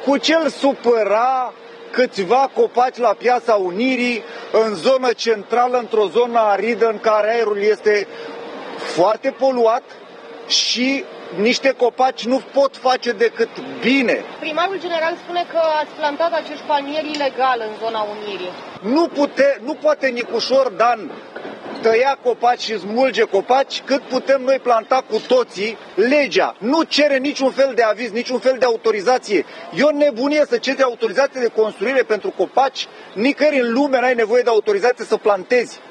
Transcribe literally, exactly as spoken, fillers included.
cu ce îl supăra câțiva copaci la Piața Unirii, în zonă centrală, într-o zonă aridă în care aerul este foarte poluat și niște copaci nu pot face decât bine. Primarul general spune că ați plantat acești palmieri ilegal în zona Unirii. Nu, pute, nu poate Nicușor Dan tăia copaci și smulge copaci cât putem noi planta cu toții. Legea nu cere niciun fel de aviz, niciun fel de autorizație. E o nebunie să ceri autorizație de construire pentru copaci. Nicăieri în lume n-ai nevoie de autorizație să plantezi.